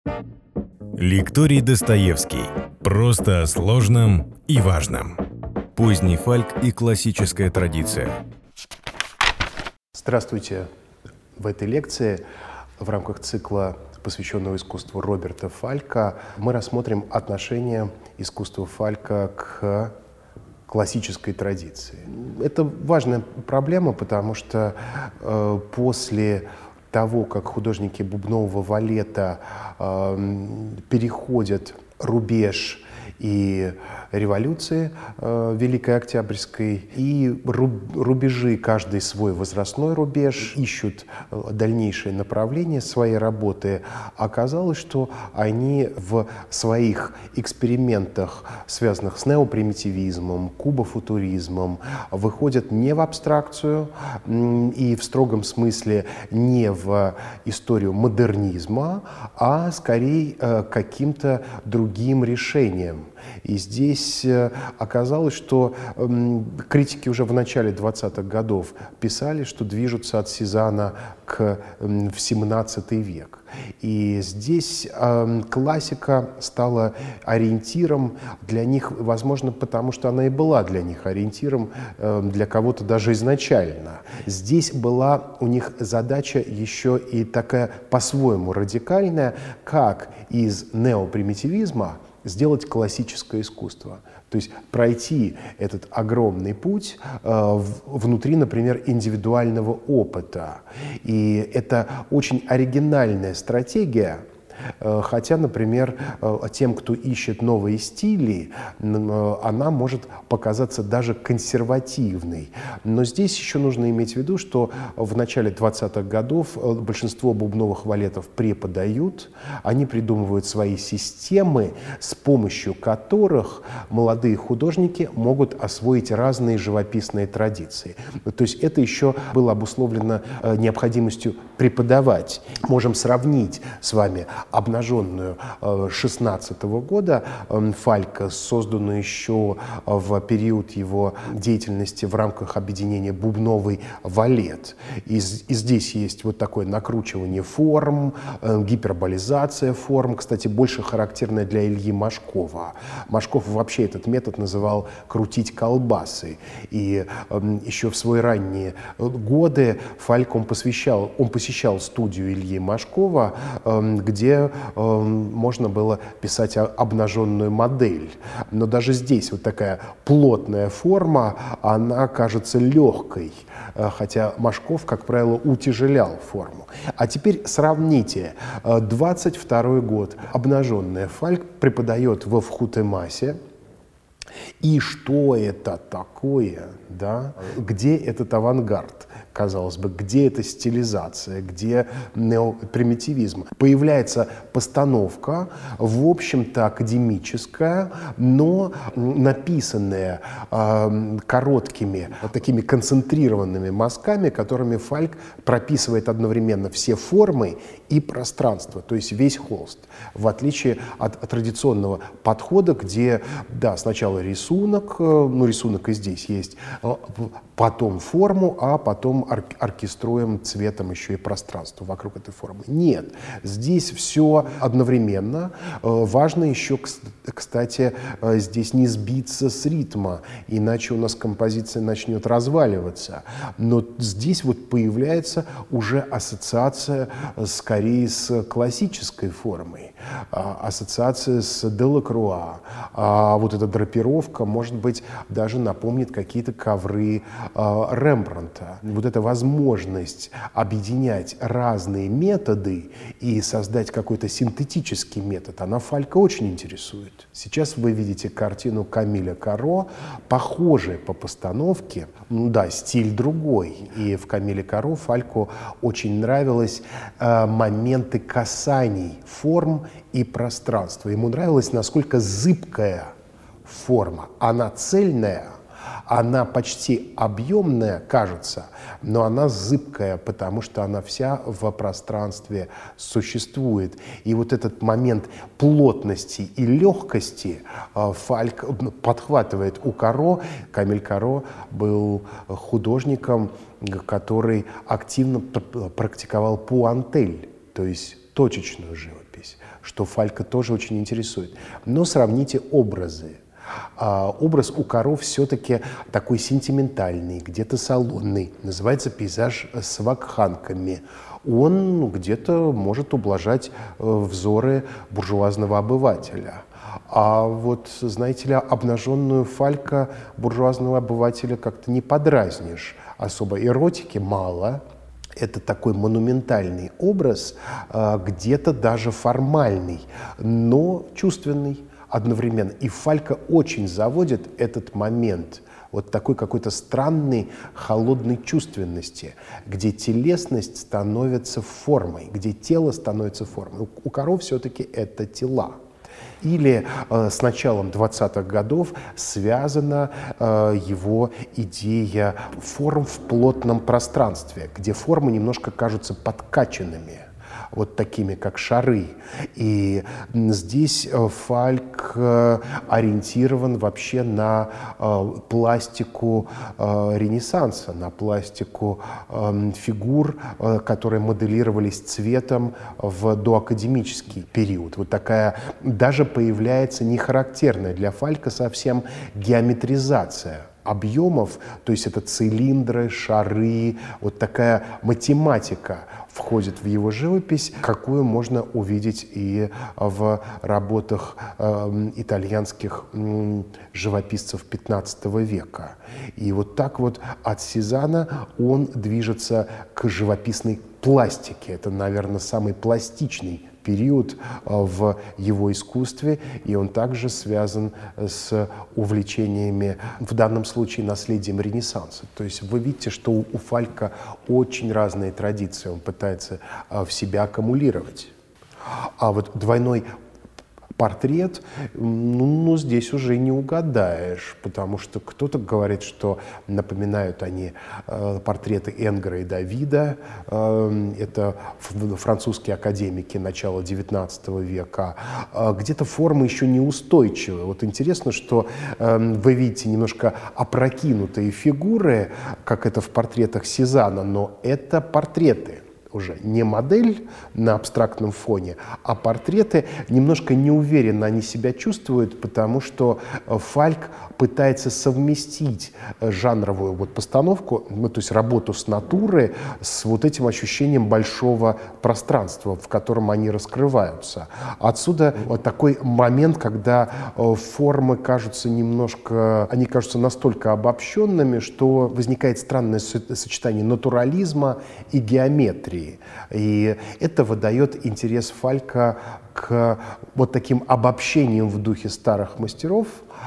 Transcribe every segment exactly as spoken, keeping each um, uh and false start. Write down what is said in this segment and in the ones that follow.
Лекторий Достоевский. Просто о сложном и важном. Поздний Фальк и классическая традиция. Здравствуйте! В этой лекции в рамках цикла, посвященного искусству Роберта Фалька, мы рассмотрим отношение искусства Фалька к классической традиции. Это важная проблема, потому что э, после того, как художники бубнового балета э, переходят рубеж и революции э, Великой Октябрьской, и рубежи, каждый свой возрастной рубеж, ищут дальнейшее направление своей работы, оказалось, что они в своих экспериментах, связанных с неопримитивизмом, кубофутуризмом, выходят не в абстракцию и в строгом смысле не в историю модернизма, а скорее э, каким-то другим решением. И здесь оказалось, что э, критики уже в начале двадцатых годов писали, что движутся от Сезанна к, э, в семнадцатый век. И здесь э, классика стала ориентиром для них, возможно, потому что она и была для них ориентиром, э, для кого-то даже изначально. Здесь была у них задача еще и такая по-своему радикальная, как из неопримитивизма сделать классическое искусство. То есть пройти этот огромный путь э, внутри, например, индивидуального опыта. И это очень оригинальная стратегия, э, хотя, например, э, тем, кто ищет новые стили, э, она может показаться даже консервативной. Но здесь еще нужно иметь в виду, что в начале двадцатых годов большинство бубновых балетов преподают, они придумывают свои системы, с помощью которых молодые художники могут освоить разные живописные традиции. То есть это еще было обусловлено необходимостью преподавать. Можем сравнить с вами обнаженную шестнадцатого года Фалька, созданную еще в период его деятельности в рамках объединения «Бубновый балет». И, и здесь есть вот такое накручивание форм, гиперболизация форм, кстати, больше характерная для Ильи Машкова. Машков вообще этот метод называл «крутить колбасы». И э, еще в свои ранние годы Фальк он посвящал, он посещал студию Ильи Машкова, э, где э, можно было писать обнаженную модель. Но даже здесь вот такая плотная форма, она кажется легкой, э, хотя Машков, как правило, утяжелял форму. А теперь сравните. двадцать второй год. Обнаженная Фальк преподает во Вхутемасе. И что это такое, да? Где этот авангард, казалось бы, где эта стилизация, где неопримитивизм? Появляется постановка, в общем-то, академическая, но написанная э, короткими, такими концентрированными мазками, которыми Фальк прописывает одновременно все формы и пространство, то есть весь холст, в отличие от, от традиционного подхода, где, да, сначала рисунок, ну, рисунок и здесь есть, потом форму, а потом ор- оркеструем цветом еще и пространство вокруг этой формы. Нет, здесь все одновременно. Важно еще, кстати, здесь не сбиться с ритма, иначе у нас композиция начнет разваливаться. Но здесь вот появляется уже ассоциация скорее с классической формой, ассоциация с Делакруа. А вот эта драпировка, может быть, даже напомнит какие-то ковры Рембрандта. Вот эта возможность объединять разные методы и создать какой-то синтетический метод, она Фалька очень интересует. Сейчас вы видите картину Камиля Каро, похожая по постановке, ну да, стиль другой. И в Камиле Каро Фальку очень нравились э, моменты касаний форм и пространства. Ему нравилось, насколько зыбкая форма. Она цельная, она почти объемная, кажется, но она зыбкая, потому что она вся в пространстве существует. И вот этот момент плотности и легкости Фальк подхватывает у Каро. Камиль Каро был художником, который активно практиковал пуантель, то есть точечную живопись. что Фалька тоже очень интересует. Но сравните образы. А, образ у коров все-таки такой сентиментальный, где-то салонный. Называется пейзаж с вакханками. Он где-то может ублажать э, взоры буржуазного обывателя. А вот, знаете ли, обнаженную Фалька буржуазного обывателя как-то не подразнишь. Особо эротики мало. Это такой монументальный образ, э, где-то даже формальный, но чувственный одновременно. И Фалька очень заводит этот момент вот такой какой-то странной холодной чувственности, где телесность становится формой, где тело становится формой. У, у коров все-таки это тела. Или э, с началом двадцатых годов связана э, его идея форм в плотном пространстве, где формы немножко кажутся подкачанными, вот такими, как шары. И здесь Фальк ориентирован вообще на э, пластику э, Ренессанса, на пластику э, фигур, э, которые моделировались цветом в доакадемический период. Вот такая даже появляется нехарактерная для Фалька совсем геометризация объемов, то есть это цилиндры, шары, вот такая математика входит в его живопись, какую можно увидеть и в работах э, итальянских э, живописцев пятнадцатого века. И вот так вот от Сезанна он движется к живописной пластике. Это, наверное, самый пластичный период в его искусстве, и он также связан с увлечениями, в данном случае, наследием Ренессанса. То есть вы видите, что у Фалька очень разные традиции, он пытается в себя аккумулировать. А вот двойной портрет, ну, ну, здесь уже не угадаешь, потому что кто-то говорит, что напоминают они э, портреты Энгера и Давида. Э, это французские академики начала девятнадцатого века. Э, где-то формы еще неустойчивые. Вот интересно, что э, вы видите немножко опрокинутые фигуры, как это в портретах Сезанна, но это портреты. Уже не модель на абстрактном фоне, а портреты немножко неуверенно они себя чувствуют, потому что Фальк пытается совместить жанровую вот постановку, ну, то есть работу с натурой, с вот этим ощущением большого пространства, в котором они раскрываются. Отсюда вот такой момент, когда формы кажутся немножко, они кажутся настолько обобщенными, что возникает странное сочетание натурализма и геометрии. И это выдает интерес Фалька к вот таким обобщениям в духе старых мастеров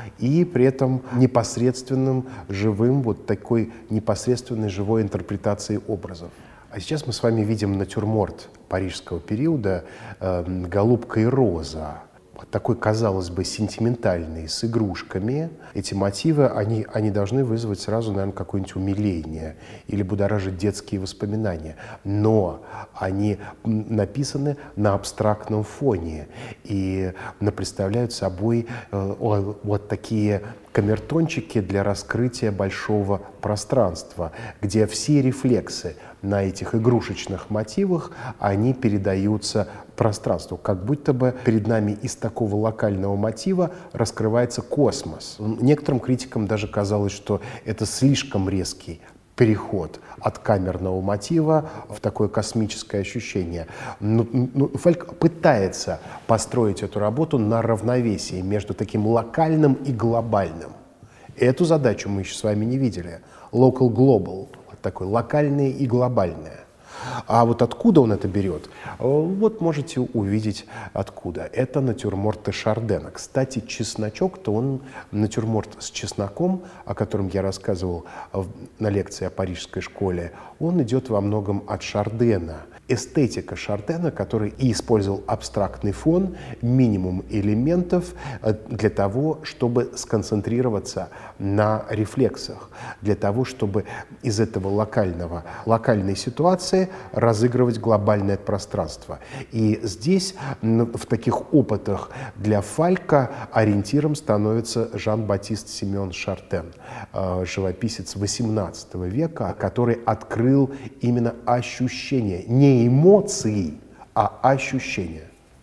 и при этом непосредственным, живым, вот такой непосредственной живой интерпретацией образов. А сейчас мы с вами видим натюрморт парижского периода э, «Голубка и роза». Такой, казалось бы, сентиментальный, с игрушками. Эти мотивы, они, они должны вызвать сразу, наверное, какое-нибудь умиление или будоражить детские воспоминания. Но они написаны на абстрактном фоне и представляют собой э, вот такие камертончики для раскрытия большого пространства, где все рефлексы на этих игрушечных мотивах, они передаются пространству, как будто бы перед нами из такого локального мотива раскрывается космос. Некоторым критикам даже казалось, что это слишком резкий переход от камерного мотива в такое космическое ощущение. Но, но Фальк пытается построить эту работу на равновесии между таким локальным и глобальным. Эту задачу мы еще с вами не видели. Local-global, вот такое локальное и глобальное. А вот откуда он это берет? Вот можете увидеть откуда. Это натюрморты Шардена. Кстати, чесночок-то он, натюрморт с чесноком, о котором я рассказывал на лекции о парижской школе, он идет во многом от Шардена. Эстетика Шардена, который и использовал абстрактный фон, минимум элементов для того, чтобы сконцентрироваться на рефлексах, для того, чтобы из этого локального, локальной ситуации разыгрывать глобальное пространство. И здесь в таких опытах для Фалька ориентиром становится Жан-Батист Симеон Шарден, живописец восемнадцатого века, который открыл именно ощущение, не эмоции, а ощущения.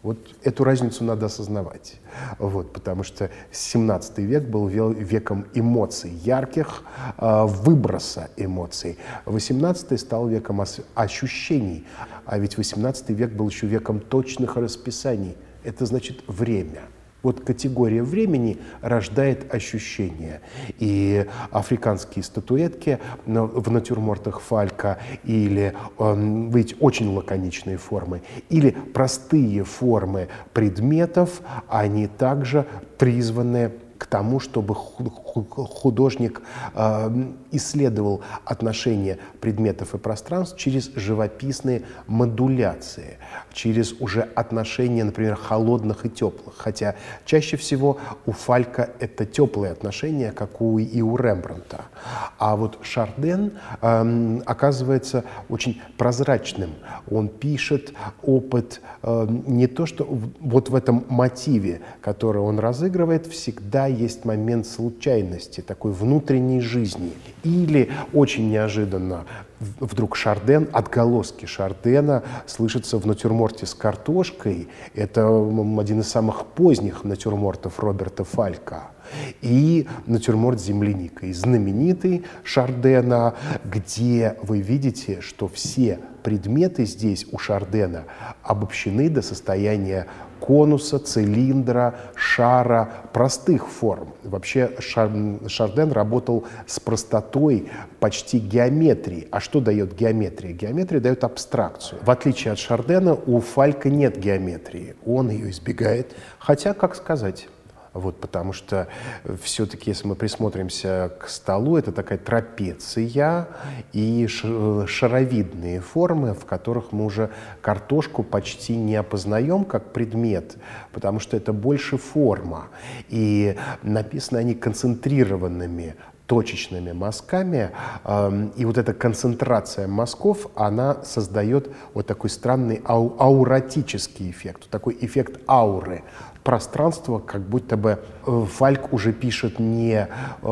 Вот эту разницу надо осознавать, вот, потому что семнадцатый век был веком эмоций, ярких э, выброса эмоций. восемнадцатый стал веком ощущений, а ведь восемнадцатый век был еще веком точных расписаний. Это значит время. Вот категория времени рождает ощущения. И африканские статуэтки в натюрмортах Фалька или э, ведь очень лаконичные формы, или простые формы предметов, они также призваны к тому, чтобы художник э, исследовал отношения предметов и пространств через живописные модуляции, через уже отношения, например, холодных и теплых. Хотя чаще всего у Фалька это теплые отношения, как у, и у Рембрандта. А вот Шарден э, оказывается очень прозрачным. Он пишет опыт э, не то, что вот в этом мотиве, который он разыгрывает, всегда есть момент случайности, такой внутренней жизни. Или очень неожиданно вдруг Шарден, отголоски Шардена слышатся в натюрморте с картошкой. Это один из самых поздних натюрмортов Роберта Фалька. И натюрморт с земляникой, знаменитый Шардена, где вы видите, что все предметы здесь у Шардена обобщены до состояния конуса, цилиндра, шара, простых форм. Вообще Шарден работал с простотой почти геометрии. А что дает геометрия? Геометрия дает абстракцию. В отличие от Шардена, у Фалька нет геометрии. Он ее избегает. Хотя, как сказать... Вот, потому что все-таки, если мы присмотримся к столу, это такая трапеция и шаровидные формы, в которых мы уже картошку почти не опознаем как предмет, потому что это больше форма. И написаны они концентрированными точечными мазками, и вот эта концентрация мазков, она создает вот такой странный ау ауратический эффект, такой эффект ауры. Пространство, как будто бы Фальк уже пишет не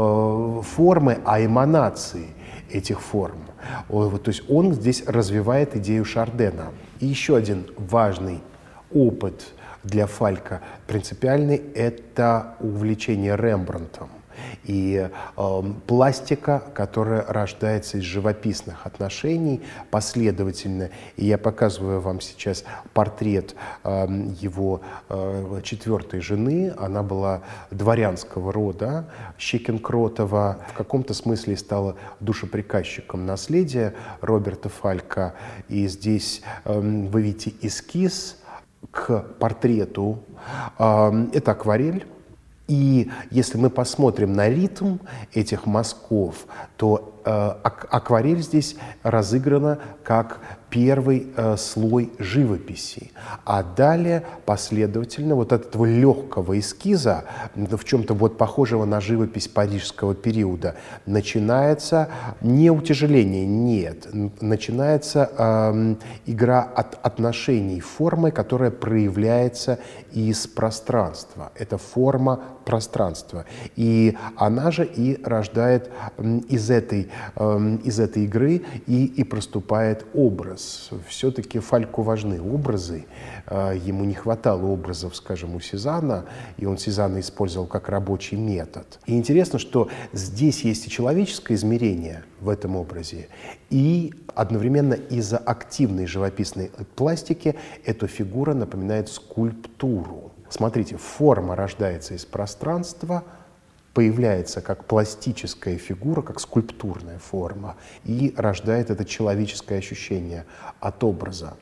формы, а эманации этих форм. То есть он здесь развивает идею Шардена. И еще один важный опыт для Фалька принципиальный – это увлечение Рембрандтом. И э, пластика, которая рождается из живописных отношений последовательно. И я показываю вам сейчас портрет э, его э, четвертой жены. Она была дворянского рода, Щекинкротова. В каком-то смысле стала душеприказчиком наследия Роберта Фалька. И здесь э, вы видите эскиз к портрету. Э, это акварель. И если мы посмотрим на ритм этих мазков, то э, акварель здесь разыграна как первый э, слой живописи. А далее последовательно вот от этого легкого эскиза, в чем-то вот похожего на живопись парижского периода, начинается не утяжеление, нет, начинается э, игра от отношений формы, которая проявляется из пространства. Это форма пространства. И она же и рождает из этой, из этой игры и, и проступает образ. Все-таки Фальку важны образы. Ему не хватало образов, скажем, у Сезанна, и он Сезанна использовал как рабочий метод. И интересно, что здесь есть и человеческое измерение в этом образе, и одновременно из-за активной живописной пластики эта фигура напоминает скульптуру. Смотрите, форма рождается из пространства, появляется как пластическая фигура, как скульптурная форма, и рождает это человеческое ощущение от образа.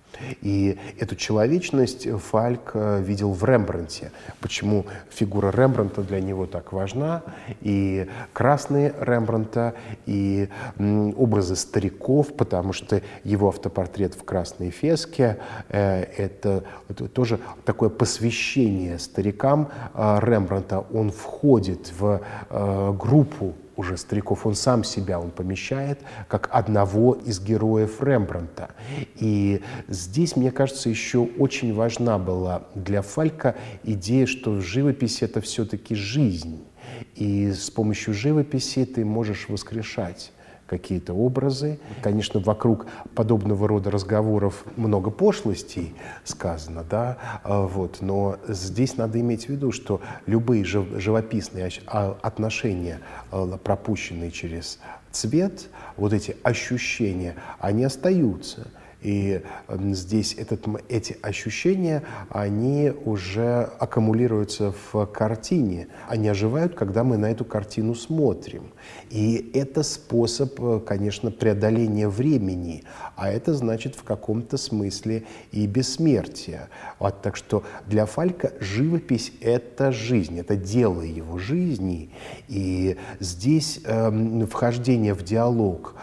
И эту человечность Фальк видел в Рембрандте. Почему фигура Рембрандта для него так важна? И красные Рембрандта, и образы стариков, потому что его автопортрет в красной феске э, это, это тоже такое посвящение старикам э, Рембрандта. Он входит в э, группу уже стариков, он сам себя он помещает как одного из героев Рембрандта. И здесь, мне кажется, еще очень важна была для Фалька идея, что живопись — это все-таки жизнь. И с помощью живописи ты можешь воскрешать какие-то образы. Конечно, вокруг подобного рода разговоров много пошлостей сказано, да, вот, но здесь надо иметь в виду, что любые живописные отношения, пропущенные через цвет, вот эти ощущения, они остаются. И здесь этот, эти ощущения, они уже аккумулируются в картине. Они оживают, когда мы на эту картину смотрим. И это способ, конечно, преодоления времени, а это значит в каком-то смысле и бессмертие. Вот, так что для Фалька живопись — это жизнь, это дело его жизни. И здесь э, вхождение в диалог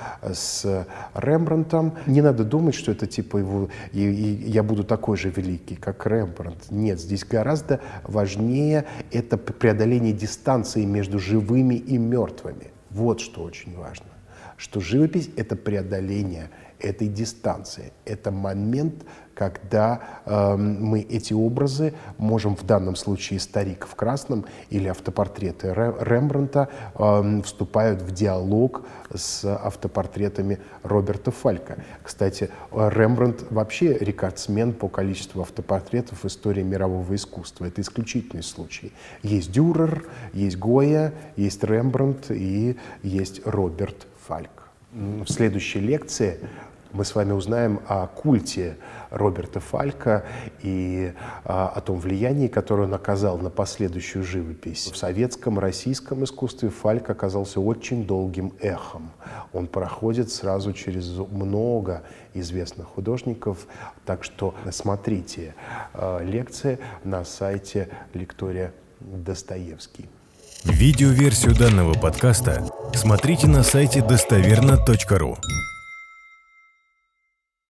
с Рембрандтом, не надо думать, что это типа его, и, и я буду такой же великий, как Рембрандт. Нет, здесь гораздо важнее это преодоление дистанции между живыми и мертвыми. Вот что очень важно. Что живопись — это преодоление этой дистанции. Это момент, когда э, мы эти образы можем, в данном случае «Старик в красном» или автопортреты Рембрандта, э, вступают в диалог с автопортретами Роберта Фалька. Кстати, Рембрандт вообще рекордсмен по количеству автопортретов в истории мирового искусства. Это исключительный случай. Есть Дюрер, есть Гойя, есть Рембрандт и есть Роберт Фальк. В следующей лекции мы с вами узнаем о культе Роберта Фалька и а, о том влиянии, которое он оказал на последующую живопись. В советском, российском искусстве Фальк оказался очень долгим эхом. Он проходит сразу через много известных художников, так что смотрите а, лекции на сайте Лектория Достоевский. Видеоверсию данного подкаста смотрите на сайте достоверно точка ру.